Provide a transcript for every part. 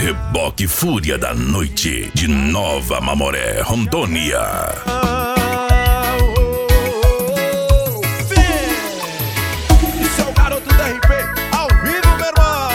Reboque Fúria da Noite, de Nova Mamoré, Rondônia. Isso é o garoto da RP, ao vivo, meu irmão.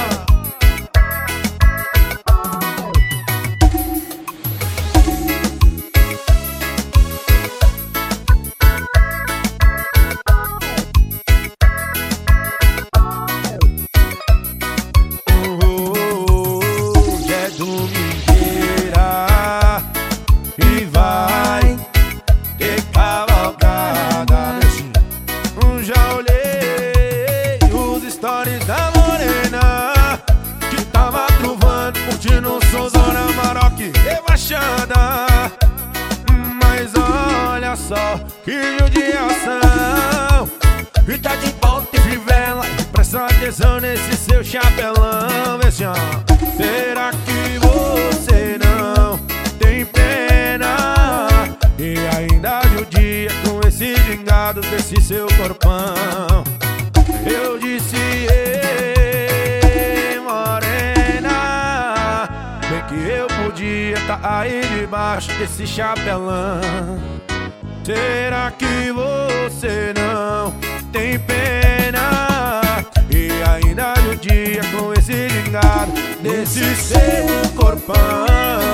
É domingueira e vai ter cavalgada. Já olhei os stories da morena que tava truvando, curtindo o somzão Maroc e baixada. Mas olha só que judiação, e tá de volta e fivela, presta atenção nesse seu chapelão. Vê se, ó, será que você não tem pena e ainda judia com esse gingado desse seu corpão? Eu disse, ei, morena, bem que eu podia tá aí debaixo desse chapelão. Será que você não tem pena e ainda judia com esse gingado desse seu corpão?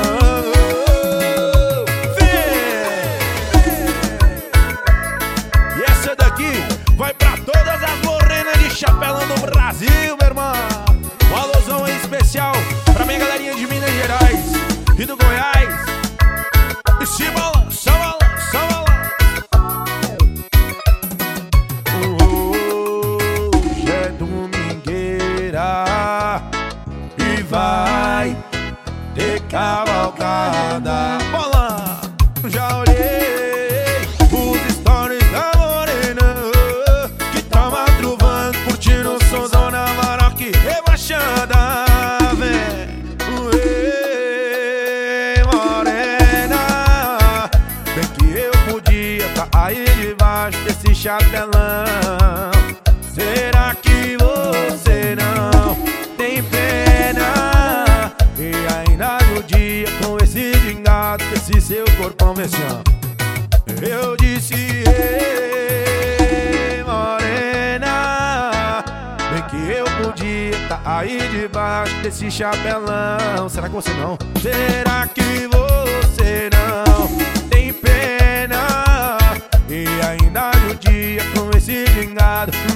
E essa daqui vai pra todas as morenas de chapelão do Brasil, meu irmão. Um alusão em especial pra minha galerinha de Minas Gerais e do Goiás. E se balança, balança, balança. Hoje é domingueira e vai ter cavalgada. Bola, já olhei os stories da morena que tava truvando, curtindo o somzão na Maroc e rebaixada. Vem, morena, bem que eu podia tá aí debaixo desse chapelão. Será que você não tem pena e ainda judia com esse gingado desse seu corpão? Vê se, ó, eu disse, ei, morena, bem que eu podia tá aí debaixo desse chapelão. Será que você não? Será que você não tem pena e ainda judia com esse gingado